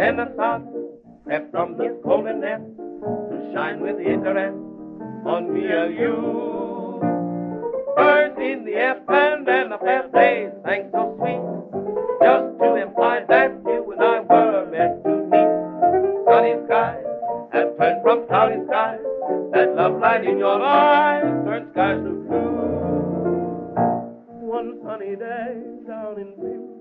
Then the sun crept from his golden nest to shine with interest on me and you. Birds in the F band and the fair plays sang so sweet, just to imply that you and I were meant to meet. Sunny skies have turned from cloudy skies, that love light in your eyes turned skies to blue. One sunny day down in Peru,